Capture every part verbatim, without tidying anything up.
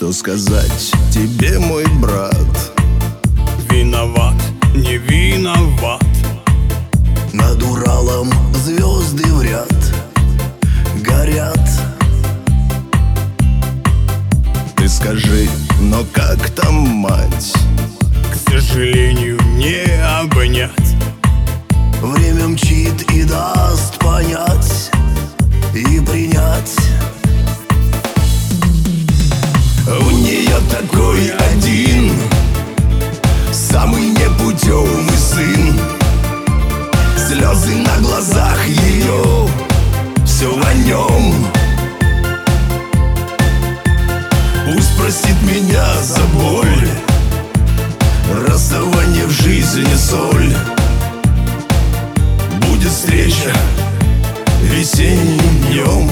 Что сказать тебе, мой брат? Виноват, не виноват. Над Уралом звезды в ряд горят. Ты скажи, но как там мать? К сожалению, не обнять. Время мчит и даст понять и принять. У нее такой один, самый непутевый сын. Слезы на глазах ее, все о нем. Пусть простит меня за боль, расставание в жизни соль. Будет встреча весенним днем.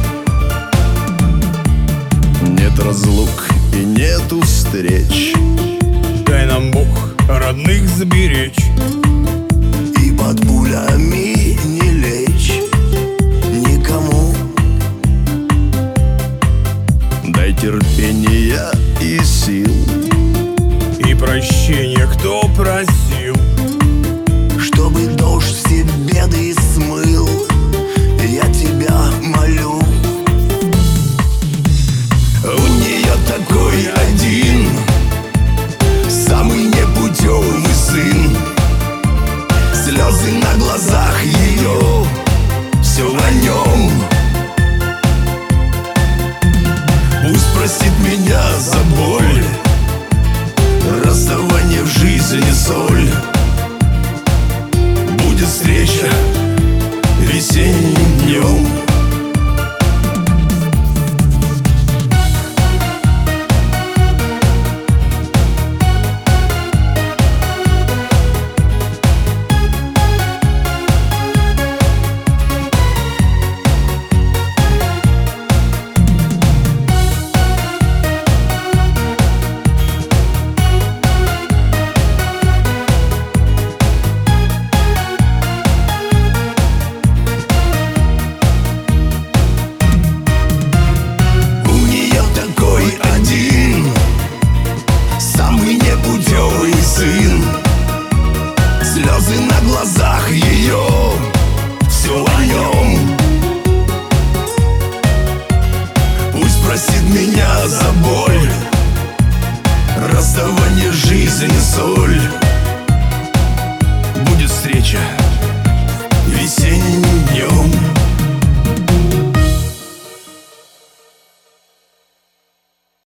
Нет разлук и нету встреч. Дай нам Бог родных заберечь. И под пулями не лечь никому. Дай терпения и сил, И прощения, кто просил. чтобы дождь все беды смыл. Я тебя молю. У нее такой один, самый непутевый сын. Слезы на глазах ее, все о нем. Пусть простит меня за боль, расставание в жизни соль. Будет встреча весенним днем. Сын. Слезы на глазах ее, все о нем. Пусть простит меня за боль, расставание жизни соль. Будет встреча